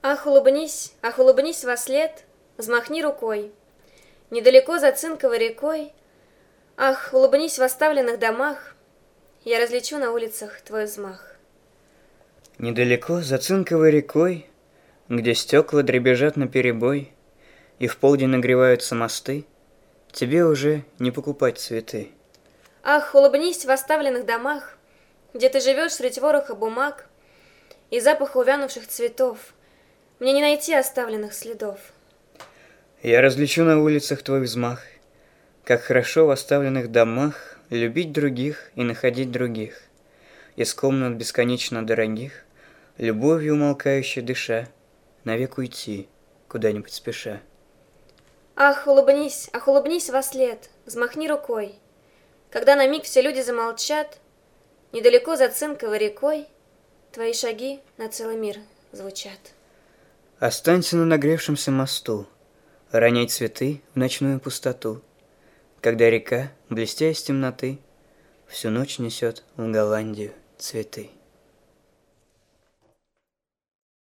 Ах, улыбнись вослед, взмахни рукой. Недалеко за Цинковой рекой, ах, улыбнись в оставленных домах, я различу на улицах твой взмах. Недалеко за Цинковой рекой, где стекла дребезжат наперебой, и в полдень нагреваются мосты, тебе уже не покупать цветы. Ах, улыбнись в оставленных домах, где ты живешь средь вороха бумаг и запаха увянувших цветов, мне не найти оставленных следов. Я различу на улицах твой взмах, как хорошо в оставленных домах любить других и находить других, из комнат бесконечно дорогих, любовью умолкающе дыша, навек уйти, куда-нибудь спеша. Ах, улыбнись вослед, взмахни рукой, когда на миг все люди замолчат, недалеко за Цинковой рекой твои шаги на целый мир звучат. Останься на нагревшемся мосту, роняй цветы в ночную пустоту, когда река, блестя из темноты, всю ночь несет в Голландию цветы.